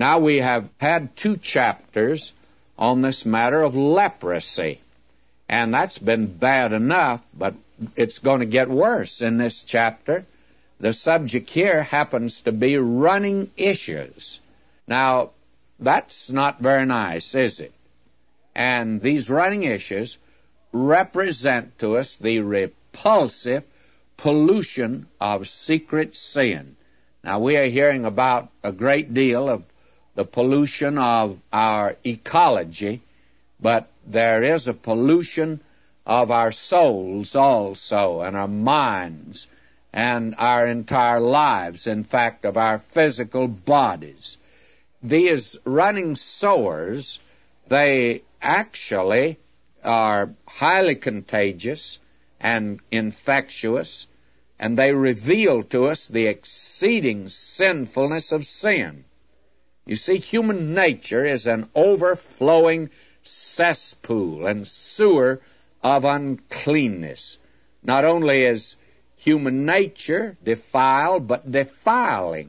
Now, we have had 2 chapters on this matter of leprosy, and that's been bad enough, but it's going to get worse in this chapter. The subject here happens to be running issues. Now, that's not very nice, is it? And these running issues represent to us the repulsive pollution of secret sin. Now, we are hearing about a great deal of the pollution of our ecology, but there is a pollution of our souls also, and our minds, and our entire lives, in fact, of our physical bodies. These running sores, they actually are highly contagious and infectious, and they reveal to us the exceeding sinfulness of sin. You see, human nature is an overflowing cesspool and sewer of uncleanness. Not only is human nature defiled, but defiling.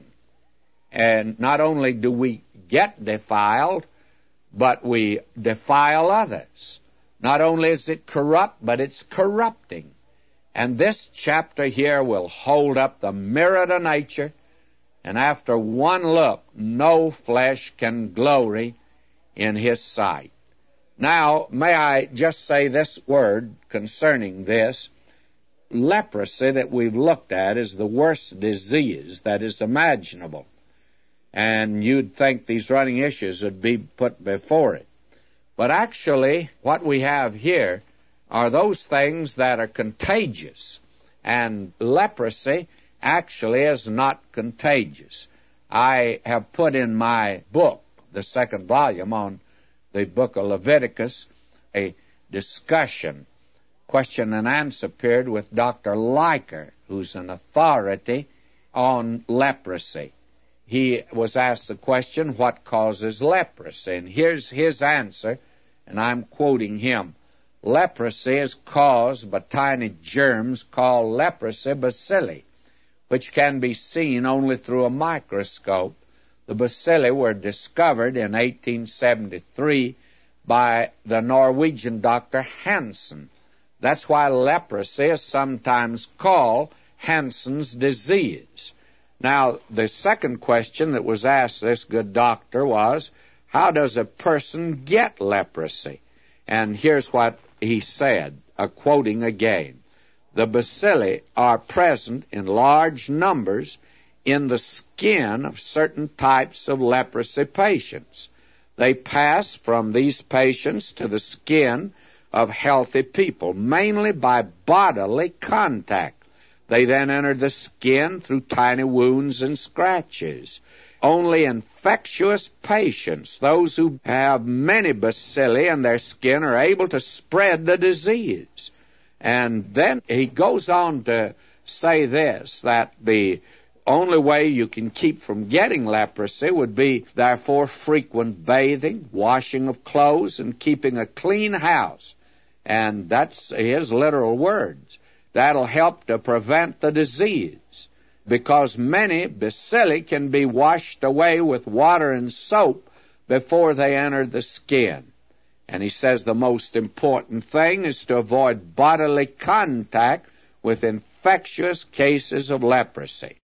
And not only do we get defiled, but we defile others. Not only is it corrupt, but it's corrupting. And this chapter here will hold up the mirror to nature, and after one look, no flesh can glory in his sight. Now, may I just say this word concerning this? Leprosy that we've looked at is the worst disease that is imaginable. And you'd think these running issues would be put before it. But actually, what we have here are those things that are contagious. And leprosy actually is not contagious. I have put in my book, the 2nd volume on the book of Leviticus, a discussion, question and answer period with Dr. Leiker, who's an authority on leprosy. He was asked the question, what causes leprosy? And here's his answer, and I'm quoting him. Leprosy is caused by tiny germs called leprosy bacilli, which can be seen only through a microscope. The bacilli were discovered in 1873 by the Norwegian Dr. Hansen. That's why leprosy is sometimes called Hansen's disease. Now, the second question that was asked this good doctor was, how does a person get leprosy? And here's what he said, quoting again. The bacilli are present in large numbers in the skin of certain types of leprosy patients. They pass from these patients to the skin of healthy people, mainly by bodily contact. They then enter the skin through tiny wounds and scratches. Only infectious patients, those who have many bacilli in their skin, are able to spread the disease. And then he goes on to say this, that the only way you can keep from getting leprosy would be, therefore, frequent bathing, washing of clothes, and keeping a clean house. And that's his literal words. That'll help to prevent the disease, because many bacilli can be washed away with water and soap before they enter the skin. And he says the most important thing is to avoid bodily contact with infectious cases of leprosy.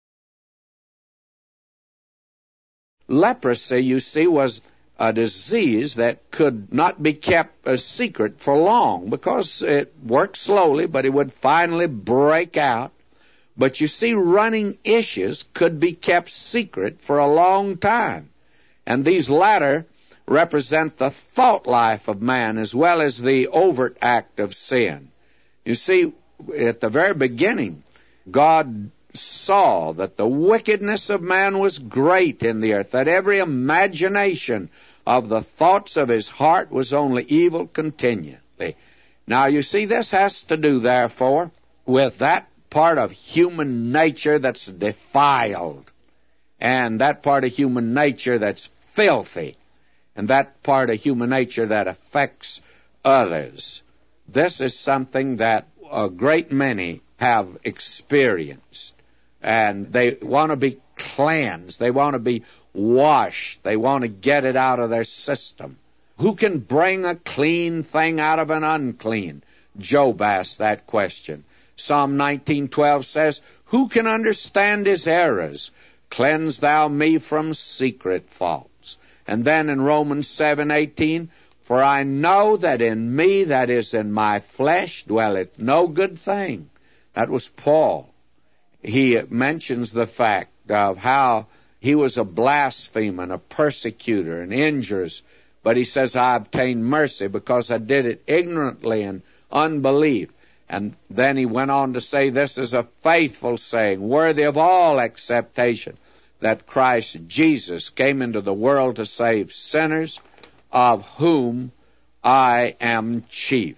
Leprosy, you see, was a disease that could not be kept a secret for long, because it worked slowly, but it would finally break out. But you see, running issues could be kept secret for a long time. And these latter represent the thought life of man as well as the overt act of sin. You see, at the very beginning, God saw that the wickedness of man was great in the earth, that every imagination of the thoughts of his heart was only evil continually. Now, you see, this has to do, therefore, with that part of human nature that's defiled, and that part of human nature that's filthy, and that part of human nature that affects others. This is something that a great many have experienced, and they want to be cleansed. They want to be wash. They want to get it out of their system. Who can bring a clean thing out of an unclean? Job asked that question. Psalm 19:12 says, who can understand his errors? Cleanse thou me from secret faults. And then in Romans 7:18, for I know that in me, that is in my flesh, dwelleth no good thing. That was Paul. He mentions the fact of how he was a blasphemer and a persecutor and injurious. But he says, I obtained mercy because I did it ignorantly and unbelief. And then he went on to say, this is a faithful saying, worthy of all acceptation, that Christ Jesus came into the world to save sinners, of whom I am chief.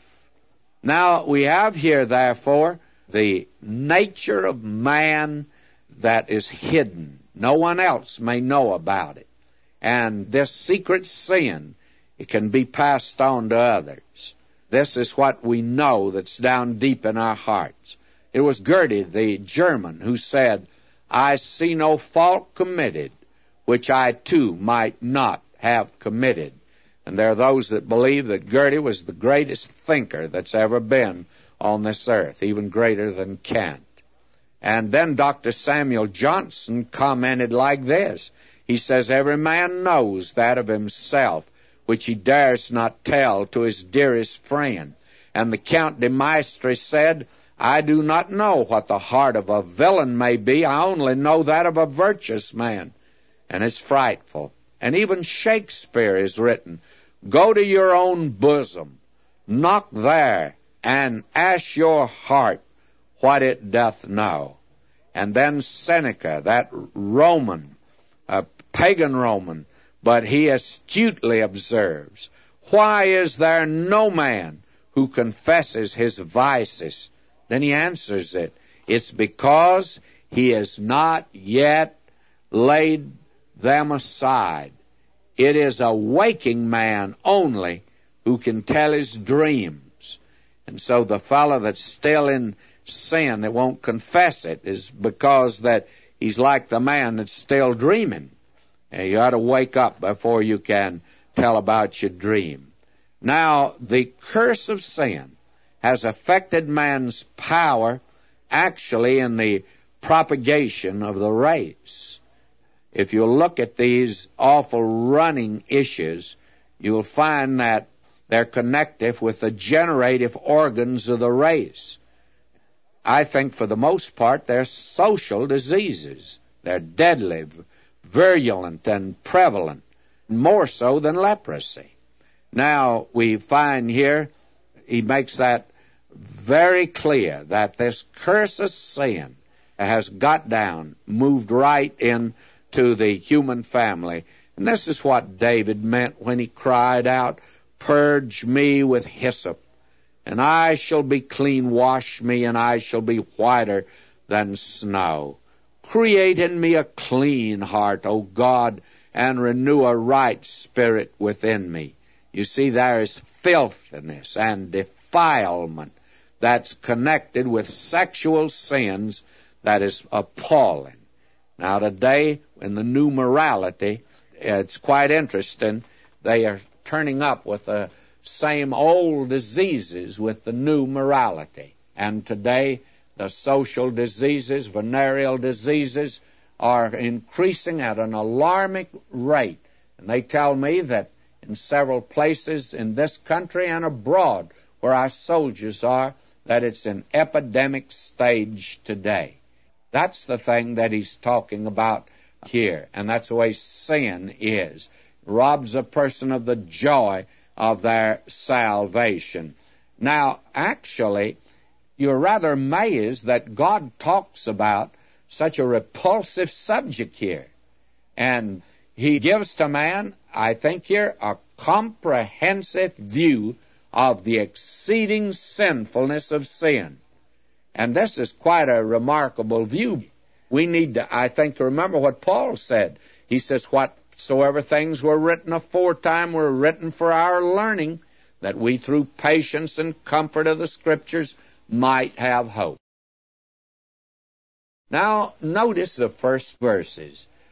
Now we have here, therefore, the nature of man that is hidden. No one else may know about it. And this secret sin, it can be passed on to others. This is what we know that's down deep in our hearts. It was Goethe, the German, who said, I see no fault committed, which I too might not have committed. And there are those that believe that Goethe was the greatest thinker that's ever been on this earth, even greater than Kant. And then Dr. Samuel Johnson commented like this. He says, every man knows that of himself which he dares not tell to his dearest friend. And the Count de Maistre said, I do not know what the heart of a villain may be. I only know that of a virtuous man. And it's frightful. And even Shakespeare is written, go to your own bosom, knock there, and ask your heart what it doth know. And then Seneca, that Roman, a pagan Roman, but he astutely observes, why is there no man who confesses his vices? Then he answers it, it's because he has not yet laid them aside. It is a waking man only who can tell his dreams. And so the fellow that's still in sin that won't confess it is because that he's like the man that's still dreaming. You ought to wake up before you can tell about your dream. Now, the curse of sin has affected man's power actually in the propagation of the race. If you look at these awful running issues, you'll find that they're connected with the generative organs of the race. I think for the most part they're social diseases. They're deadly, virulent, and prevalent, more so than leprosy. Now, we find here, he makes that very clear, that this curse of sin has got down, moved right into the human family. And this is what David meant when he cried out, purge me with hyssop, and I shall be clean. Wash me, and I shall be whiter than snow. Create in me a clean heart, O God, and renew a right spirit within me. You see, there is filthiness and defilement that's connected with sexual sins that is appalling. Now, today, in the new morality, it's quite interesting. They are turning up with the same old diseases with the new morality. And today, the social diseases, venereal diseases, are increasing at an alarming rate. And they tell me that in several places in this country and abroad where our soldiers are, that it's an epidemic stage today. That's the thing that he's talking about here. And that's the way sin is. It robs a person of the joy of their salvation. Now, actually, you're rather amazed that God talks about such a repulsive subject here. And he gives to man, I think here, a comprehensive view of the exceeding sinfulness of sin. And this is quite a remarkable view. We need to, I think, to remember what Paul said. He says, whatsoever things were written aforetime were written for our learning, that we through patience and comfort of the Scriptures might have hope. Now, notice the first verses.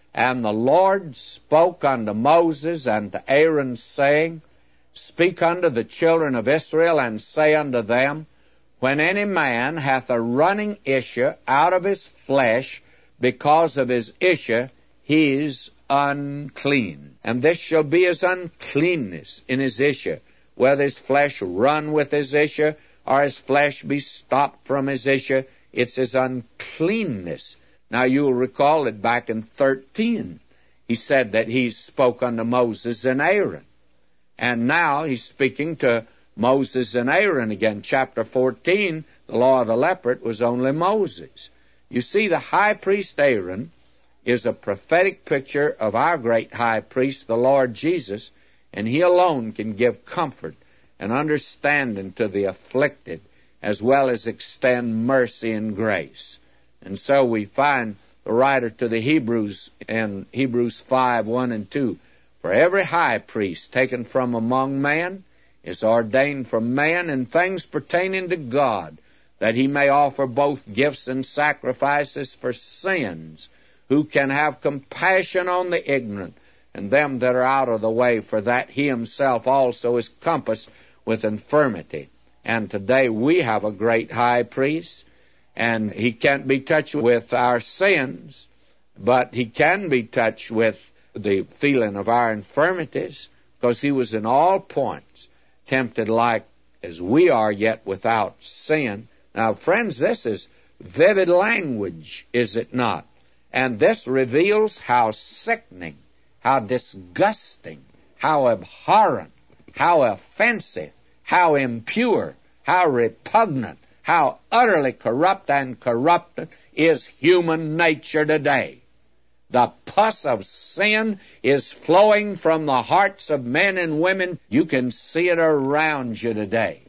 And the Lord spoke unto Moses and to Aaron, saying, Speak unto the children of Israel, and say unto them, When any man hath a running issue out of his flesh, because of his issue, he is unclean. And this shall be his uncleanness in his issue, whether his flesh run with his issue, or his flesh be stopped from his issue, it's his uncleanness. Now you'll recall that back in 13, he said that he spoke unto Moses and Aaron. And now he's speaking to Moses and Aaron again. Chapter 14, the law of the leopard was only Moses. You see, the high priest Aaron is a prophetic picture of our great high priest, the Lord Jesus, and he alone can give comfort and understanding to the afflicted, as well as extend mercy and grace. And so we find the writer to the Hebrews in Hebrews 5, 1 and 2, For every high priest taken from among men is ordained from man in things pertaining to God, that he may offer both gifts and sacrifices for sins, who can have compassion on the ignorant and them that are out of the way, for that he himself also is compassed with infirmity. And today we have a great high priest, and he can't be touched with our sins, but he can be touched with the feeling of our infirmities, because he was in all points tempted like as we are, yet without sin. Now, friends, this is vivid language, is it not? And this reveals how sickening, how disgusting, how abhorrent, how offensive, how impure, how repugnant, how utterly corrupt and corrupted is human nature today. The pus of sin is flowing from the hearts of men and women. You can see it around you today.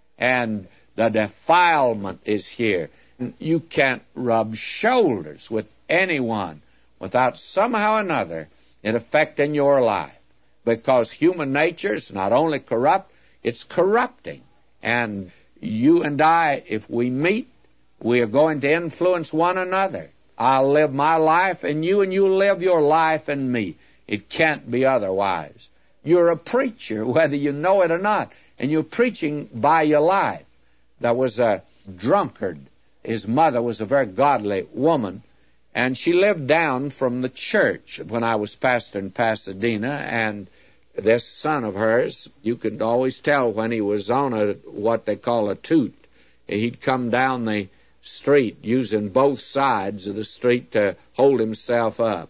And the defilement is here. You can't rub shoulders with anyone without somehow or another it affecting your life. Because human nature is not only corrupt, it's corrupting. And you and I, if we meet, we are going to influence one another. I'll live my life, and you live your life in me. It can't be otherwise. You're a preacher, whether you know it or not, and you're preaching by your life. There was a drunkard. His mother was a very godly woman, and she lived down from the church when I was pastor in Pasadena, and this son of hers, you could always tell when he was on what they call a toot. He'd come down the street using both sides of the street to hold himself up.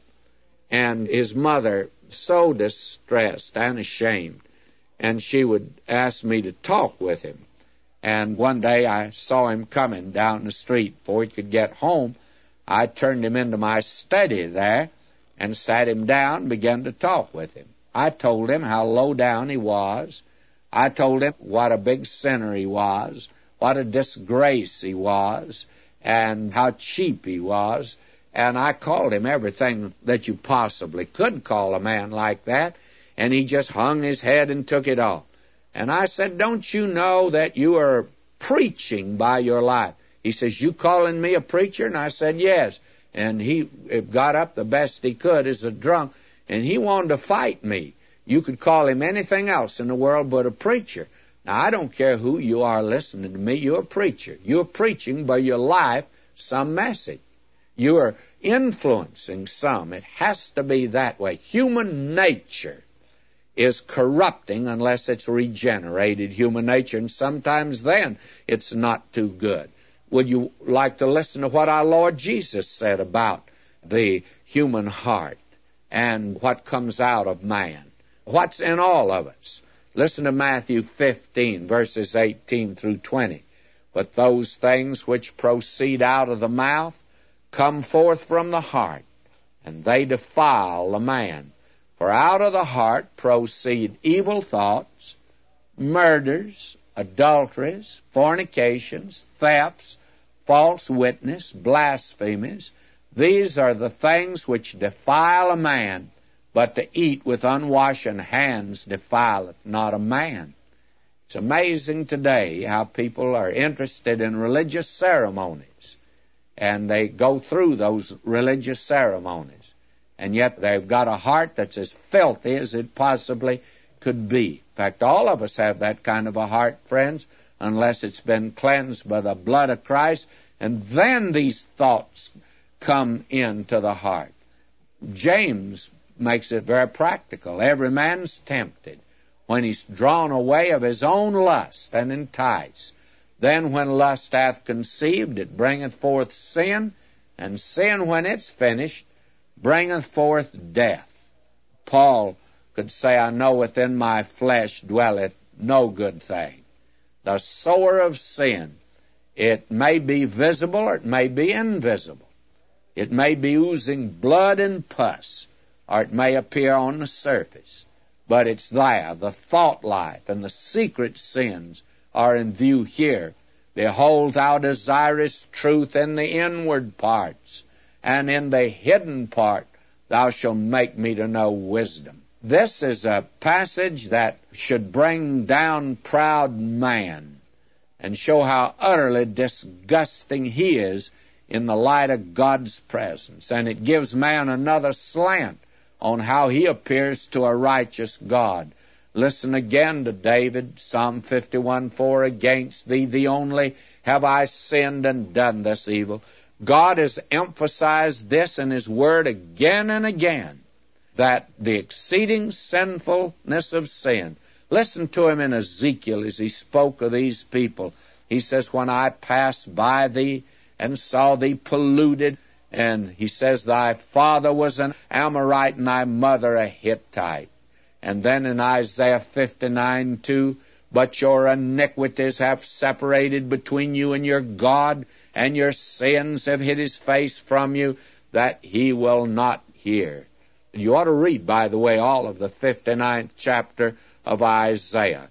And his mother, so distressed and ashamed, and she would ask me to talk with him. And one day I saw him coming down the street. Before he could get home, I turned him into my study there and sat him down and began to talk with him. I told him how low down he was. I told him what a big sinner he was, what a disgrace he was, and how cheap he was. And I called him everything that you possibly could call a man like that, and he just hung his head and took it off. And I said, don't you know that you are preaching by your life? He says, you calling me a preacher? And I said, yes. And he got up the best he could as a drunk, and he wanted to fight me. You could call him anything else in the world but a preacher. Now, I don't care who you are listening to me. You're a preacher. You're preaching by your life some message. You are influencing some. It has to be that way. Human nature is corrupting unless it's regenerated human nature, and sometimes then it's not too good. Would you like to listen to what our Lord Jesus said about the human heart and what comes out of man? What's in all of us? Listen to Matthew 15, verses 18 through 20. But those things which proceed out of the mouth come forth from the heart, and they defile the man. For out of the heart proceed evil thoughts, murders, adulteries, fornications, thefts, false witness, blasphemies. These are the things which defile a man, but to eat with unwashen hands defileth not a man. It's amazing today how people are interested in religious ceremonies, and they go through those religious ceremonies. and yet they've got a heart that's as filthy as it possibly could be. In fact, all of us have that kind of a heart, friends, unless it's been cleansed by the blood of Christ, and then these thoughts come into the heart. James makes it very practical. Every man's tempted when he's drawn away of his own lust and enticed. Then when lust hath conceived, it bringeth forth sin, and sin, when it's finished, bringeth forth death. Paul could say, I know within my flesh dwelleth no good thing. The sower of sin, it may be visible or it may be invisible. It may be oozing blood and pus, or it may appear on the surface. But it's there. The thought life and the secret sins are in view here. Behold, thou desirest truth in the inward parts, and in the hidden part thou shalt make me to know wisdom. This is a passage that should bring down proud man and show how utterly disgusting he is in the light of God's presence. And it gives man another slant on how he appears to a righteous God. Listen again to David, Psalm 51:4, against thee, thee only, have I sinned and done this evil. God has emphasized this in His Word again and again, that the exceeding sinfulness of sin. Listen to Him in Ezekiel as He spoke of these people. He says, when I passed by thee and saw thee polluted, and He says, thy father was an Amorite and thy mother a Hittite. And then in Isaiah 59:2, but your iniquities have separated between you and your God, and your sins have hid His face from you, that He will not hear. You ought to read, by the way, all of the 59th chapter of Isaiah.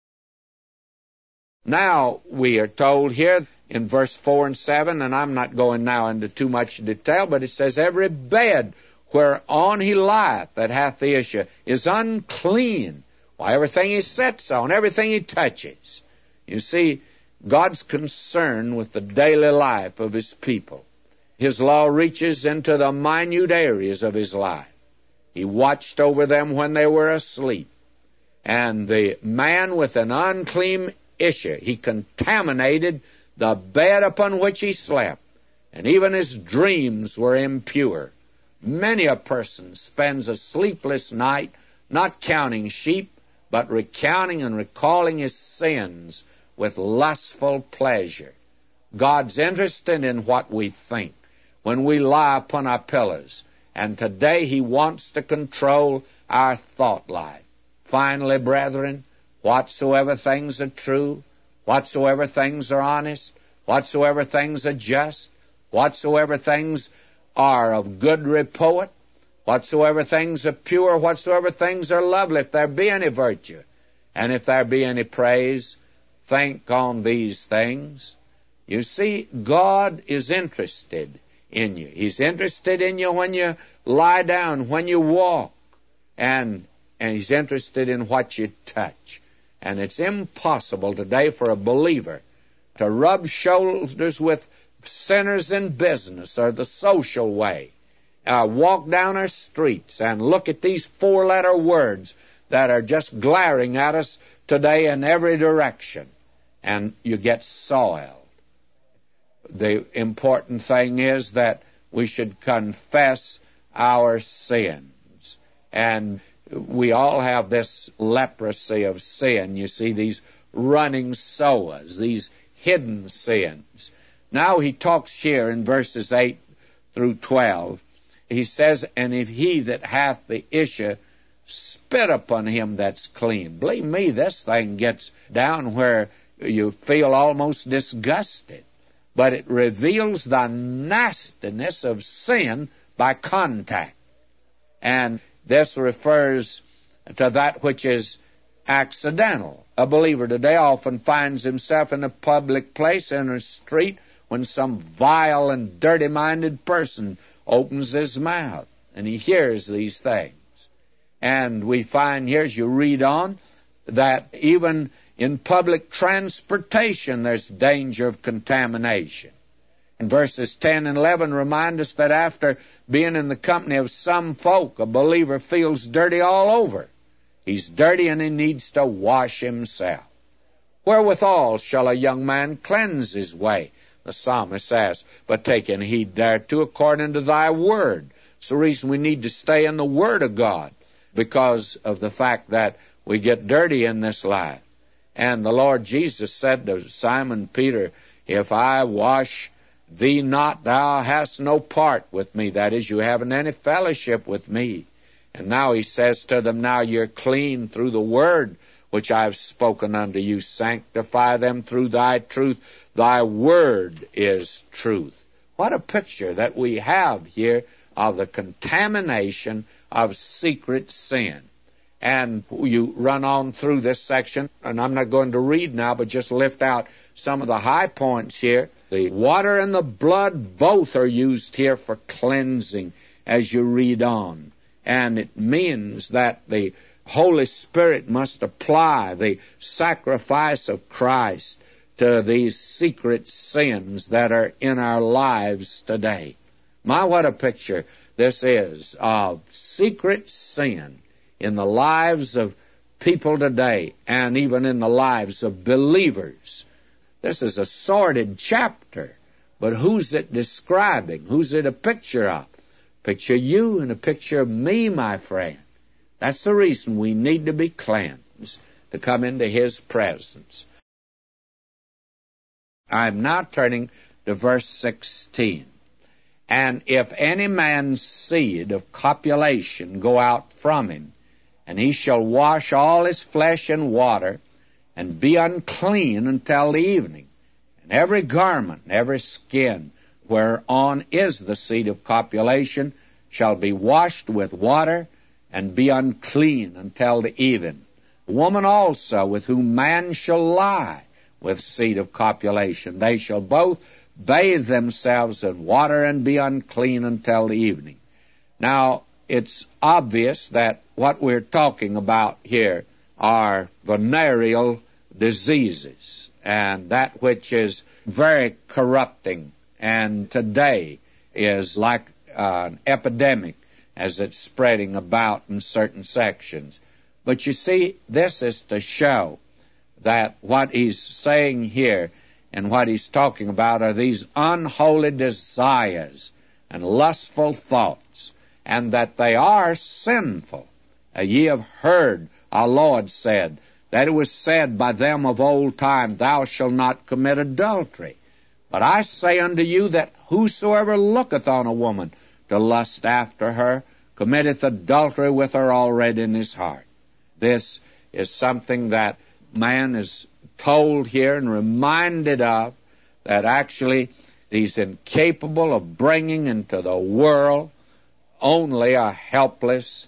Now, we are told here in verse 4 and 7, and I'm not going now into too much detail, but it says, every bed whereon he lieth that hath the issue is unclean. Why, everything he sits on, everything he touches. You see, God's concerned with the daily life of His people. His law reaches into the minute areas of His life. He watched over them when they were asleep. And the man with an unclean issue, he contaminated the bed upon which he slept. And even his dreams were impure. Many a person spends a sleepless night, not counting sheep, but recounting and recalling his sins with lustful pleasure. God's interested in what we think when we lie upon our pillows, and today He wants to control our thought life. Finally, brethren, whatsoever things are true, whatsoever things are honest, whatsoever things are just, whatsoever things are of good report, whatsoever things are pure, whatsoever things are lovely, if there be any virtue, and if there be any praise, think on these things. You see, God is interested in you. He's interested in you when you lie down, when you walk, and He's interested in what you touch. And it's impossible today for a believer to rub shoulders with sinners in business or the social way, walk down our streets and look at these four-letter words that are just glaring at us today in every direction, and you get soiled. The important thing is that we should confess our sins. And we all have this leprosy of sin. You see, these running soas, these hidden sins. Now he talks here in verses 8 through 12. He says, and if he that hath the issue spit upon him that's clean. Believe me, this thing gets down where you feel almost disgusted. But it reveals the nastiness of sin by contact. And this refers to that which is accidental. A believer today often finds himself in a public place, in a street, when some vile and dirty-minded person opens his mouth, and he hears these things. And we find here, as you read on, that even in public transportation there's danger of contamination. And verses 10 and 11 remind us that after being in the company of some folk, a believer feels dirty all over. He's dirty and he needs to wash himself. Wherewithal shall a young man cleanse his way? The psalmist asks, but taking heed thereto according to thy word. It's the reason we need to stay in the word of God, because of the fact that we get dirty in this life. And the Lord Jesus said to Simon Peter, if I wash thee not, thou hast no part with me. That is, you haven't any fellowship with me. And now he says to them, now you're clean through the word which I have spoken unto you. Sanctify them through thy truth. Thy word is truth. What a picture that we have here of the contamination of secret sin. And you run on through this section, and I'm not going to read now, but just lift out some of the high points here. The water and the blood both are used here for cleansing as you read on. And it means that the Holy Spirit must apply the sacrifice of Christ to these secret sins that are in our lives today. My, what a picture this is of secret sin in the lives of people today, and even in the lives of believers. This is a sordid chapter, but who's it describing? Who's it a picture of? Picture you and a picture of me, my friend. That's the reason we need to be cleansed, to come into His presence. I'm now turning to verse 16. And if any man's seed of copulation go out from him, and he shall wash all his flesh in water, and be unclean until the evening. And every garment, and every skin, whereon is the seed of copulation, shall be washed with water, and be unclean until the even. The woman also with whom man shall lie with seed of copulation, they shall both bathe themselves in water and be unclean until the evening. Now, it's obvious that what we're talking about here are venereal diseases, and that which is very corrupting, and today is like an epidemic as it's spreading about in certain sections. But you see, this is to show that what he's saying here and what he's talking about are these unholy desires and lustful thoughts, and that they are sinful. Ye have heard our Lord said, that it was said by them of old time, thou shalt not commit adultery. But I say unto you that whosoever looketh on a woman to lust after her, committeth adultery with her already in his heart. This is something that man is told here and reminded of, that actually he's incapable of bringing into the world only a helpless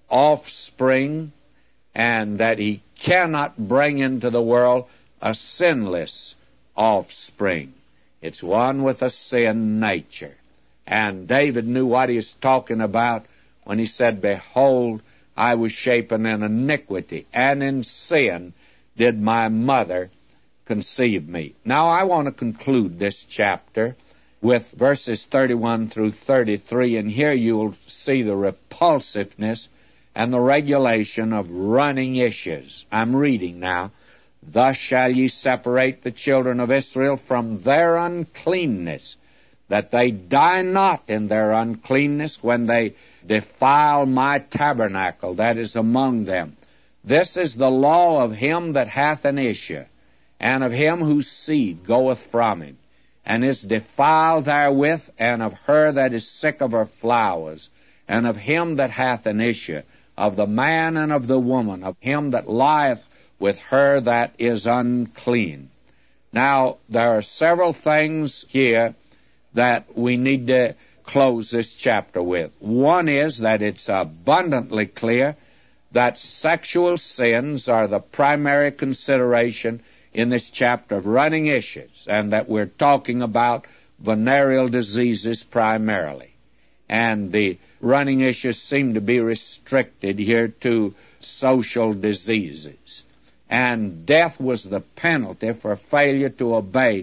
offspring, and that he cannot bring into the world a sinless offspring. It's one with a sin nature. And David knew what he was talking about when he said, behold, I was shapen in iniquity, and in sin did my mother conceive me. Now I want to conclude this chapter with verses 31 through 33, and here you'll see the repulsiveness and the regulation of running issues. I'm reading now. Thus shall ye separate the children of Israel from their uncleanness, that they die not in their uncleanness when they defile my tabernacle that is among them. This is the law of him that hath an issue, and of him whose seed goeth from him, and is defiled therewith, and of her that is sick of her flowers, and of him that hath an issue, of the man and of the woman, of him that lieth with her that is unclean. Now, there are several things here that we need to close this chapter with. One is that it's abundantly clear that sexual sins are the primary consideration in this chapter of running issues, and that we're talking about venereal diseases primarily. And the running issues seem to be restricted here to social diseases. And death was the penalty for failure to obey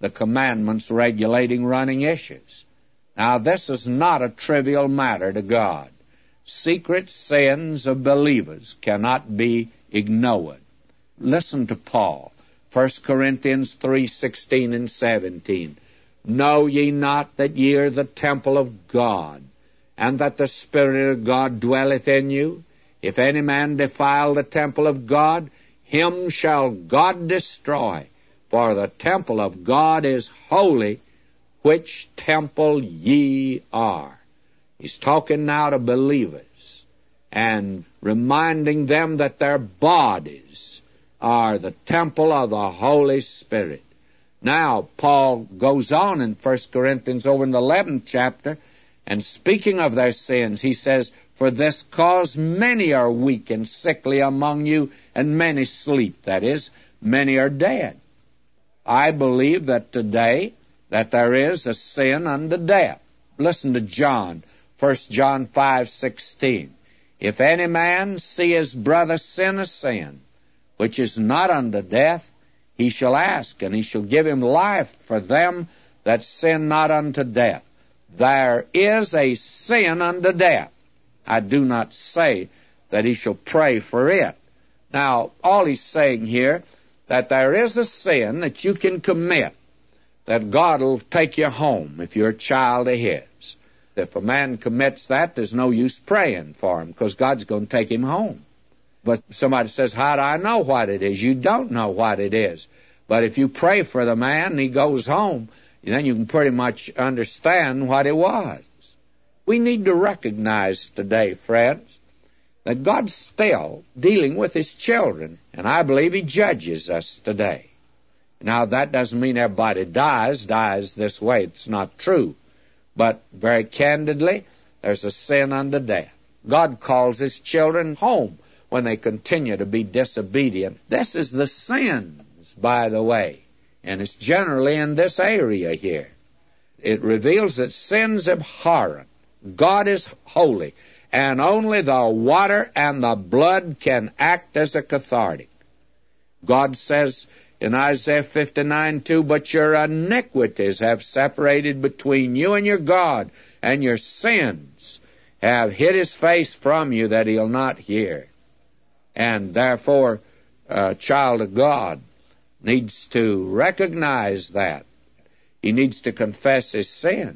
the commandments regulating running issues. Now, this is not a trivial matter to God. Secret sins of believers cannot be ignored. Listen to Paul, 1 Corinthians 3:16 and 17. Know ye not that ye are the temple of God, and that the Spirit of God dwelleth in you? If any man defile the temple of God, him shall God destroy. For the temple of God is holy, which temple ye are. He's talking now to believers and reminding them that their bodies are the temple of the Holy Spirit. Now, Paul goes on in 1 Corinthians over in the 11th chapter, and speaking of their sins, he says, For this cause many are weak and sickly among you, and many sleep. That is, many are dead. I believe that today that there is a sin unto death. Listen to John, 1 John 5:16. If any man see his brother sin a sin, which is not unto death, he shall ask, and he shall give him life for them that sin not unto death. There is a sin unto death. I do not say that he shall pray for it. Now, all he's saying here, that there is a sin that you can commit, that God will take you home if you're a child of His. If a man commits that, there's no use praying for him, because God's going to take him home. But somebody says, how do I know what it is? You don't know what it is. But if you pray for the man and he goes home, then you can pretty much understand what it was. We need to recognize today, friends, that God's still dealing with His children, and I believe He judges us today. Now, that doesn't mean everybody dies this way. It's not true. But very candidly, there's a sin unto death. God calls His children home when they continue to be disobedient. This is the sins, by the way, and it's generally in this area here. It reveals that sin's abhorrent. God is holy, and only the water and the blood can act as a cathartic. God says in Isaiah 59:2, But your iniquities have separated between you and your God, and your sins have hid His face from you that He'll not hear. And therefore, a child of God needs to recognize that. He needs to confess his sins.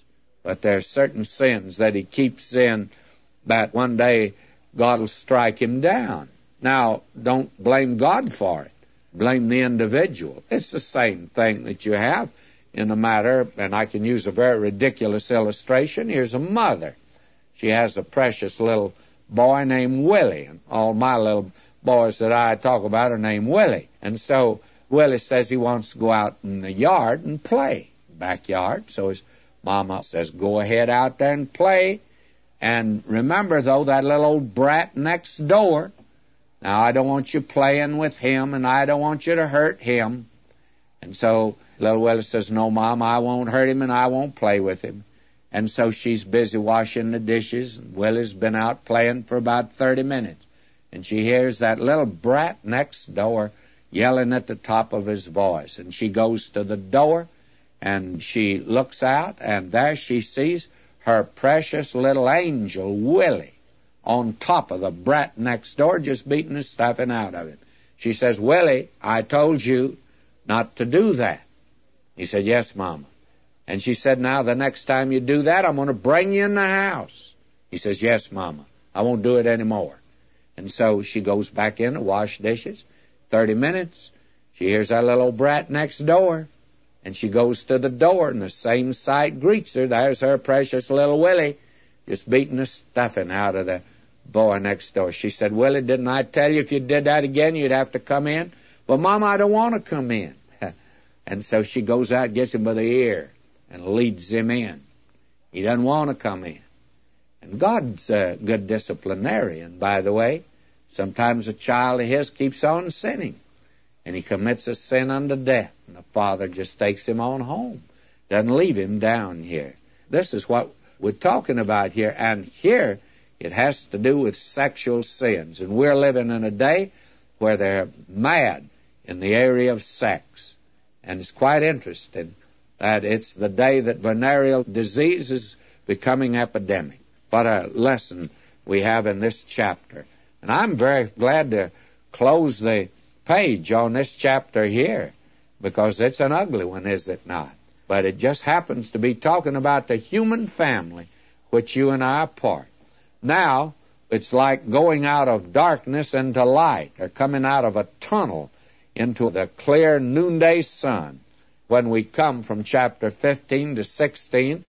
But there are certain sins that he keeps in that one day God will strike him down. Now, don't blame God for it. Blame the individual. It's the same thing that you have in the matter, and I can use a very ridiculous illustration. Here's a mother. She has a precious little boy named Willie, and all my little boys that I talk about are named Willie. And so Willie says he wants to go out in the yard and play, backyard. So his mama says, go ahead out there and play. And remember, though, that little old brat next door. Now, I don't want you playing with him, and I don't want you to hurt him. And so little Willie says, no, Mom, I won't hurt him, and I won't play with him. And so she's busy washing the dishes, and Willie's been out playing for about 30 minutes. And she hears that little brat next door yelling at the top of his voice. And she goes to the door, and she looks out, and there she sees her precious little angel, Willie, on top of the brat next door, just beating the stuffing out of him. She says, Willie, I told you not to do that. He said, yes, Mama. And she said, now, the next time you do that, I'm going to bring you in the house. He says, yes, Mama. I won't do it anymore. And so she goes back in to wash dishes. 30 minutes, she hears that little old brat next door. And she goes to the door, and the same sight greets her. There's her precious little Willie, just beating the stuffing out of the boy next door. She said, Willie, didn't I tell you if you did that again, you'd have to come in? Well, Mama, I don't want to come in. And so she goes out, gets him by the ear, and leads him in. He doesn't want to come in. And God's a good disciplinarian, by the way. Sometimes a child of His keeps on sinning, and he commits a sin unto death, and the Father just takes him on home, doesn't leave him down here. This is what we're talking about here, and here it has to do with sexual sins, and we're living in a day where they're mad in the area of sex. And it's quite interesting that it's the day that venereal disease is becoming epidemic. What a lesson we have in this chapter. And I'm very glad to close the page on this chapter here, because it's an ugly one, is it not? But it just happens to be talking about the human family, which you and I are part. Now, it's like going out of darkness into light, or coming out of a tunnel into the clear noonday sun. When we come from chapter 15 to 16,